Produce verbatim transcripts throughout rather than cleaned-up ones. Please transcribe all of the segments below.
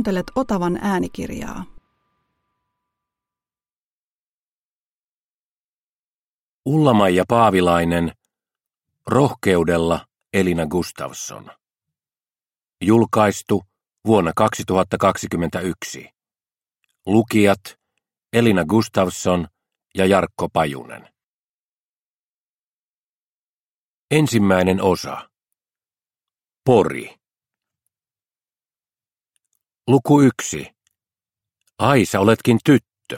Kuuntelet Otavan äänikirjaa. Ulla-Maija Paavilainen, Rohkeudella Elina Gustafsson. Julkaistu vuonna kaksituhattakaksikymmentäyksi. Lukijat Elina Gustafsson ja Jarkko Pajunen. Ensimmäinen osa. Pori. Luku yksi. Ai, sä oletkin tyttö.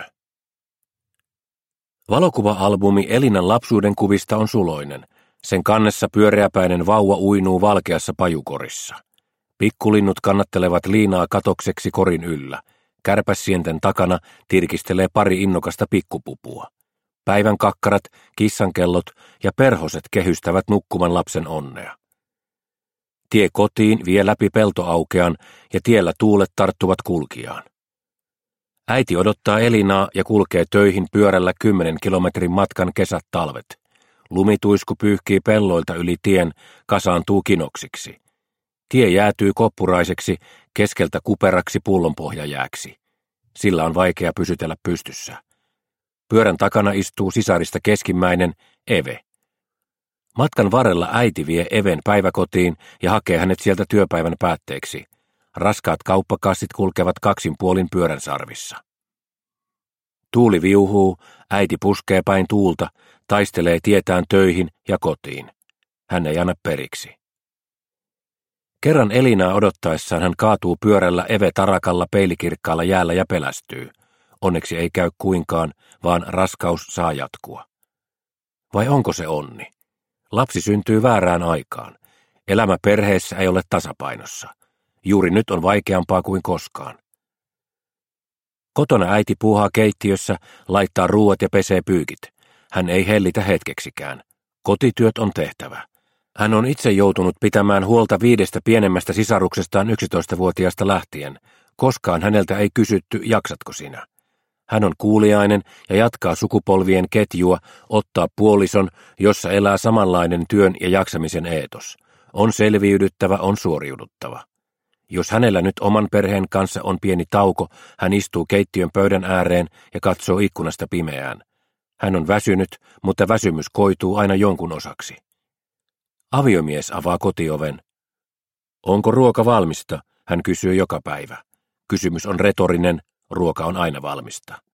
Valokuva-albumi Elinan lapsuuden kuvista on suloinen. Sen kannessa pyöreäpäinen vauva uinuu valkeassa pajukorissa. Pikkulinnut kannattelevat liinaa katokseksi korin yllä. Kärpäsienten takana tirkistelee pari innokasta pikkupupua. Päivän kakkarat, kissankellot ja perhoset kehystävät nukkuman lapsen onnea. Tie kotiin vie läpi peltoaukean ja tiellä tuulet tarttuvat kulkijaan. Äiti odottaa Elinaa ja kulkee töihin pyörällä kymmenen kilometrin matkan kesät talvet. Lumituisku pyyhkii pelloilta yli tien, kasaantuu kinoksiksi. Tie jäätyy koppuraiseksi, keskeltä kuperaksi pullonpohjajääksi. Sillä on vaikea pysytellä pystyssä. Pyörän takana istuu sisarista keskimmäinen Eve. Matkan varrella äiti vie Even päiväkotiin ja hakee hänet sieltä työpäivän päätteeksi. Raskaat kauppakassit kulkevat kaksin puolin pyörän sarvissa. Tuuli viuhuu, äiti puskee päin tuulta, taistelee tietään töihin ja kotiin. Hän ei anna periksi. Kerran Elinaa odottaessaan hän kaatuu pyörällä Eve tarakalla peilikirkkaalla jäällä ja pelästyy. Onneksi ei käy kuinkaan, vaan raskaus saa jatkua. Vai onko se onni? Lapsi syntyy väärään aikaan. Elämä perheessä ei ole tasapainossa. Juuri nyt on vaikeampaa kuin koskaan. Kotona äiti puuhaa keittiössä, laittaa ruuat ja pesee pyykit. Hän ei hellitä hetkeksikään. Kotityöt on tehtävä. Hän on itse joutunut pitämään huolta viidestä pienemmästä sisaruksestaan yksitoistavuotiaasta lähtien. Koskaan häneltä ei kysytty, jaksatko sinä. Hän on kuuliainen ja jatkaa sukupolvien ketjua, ottaa puolison, jossa elää samanlainen työn ja jaksamisen eetos. On selviydyttävä, on suoriuduttava. Jos hänellä nyt oman perheen kanssa on pieni tauko, hän istuu keittiön pöydän ääreen ja katsoo ikkunasta pimeään. Hän on väsynyt, mutta väsymys koituu aina jonkun osaksi. Aviomies avaa kotioven. Onko ruoka valmista? Hän kysyy joka päivä. Kysymys on retorinen, ruoka on aina valmista.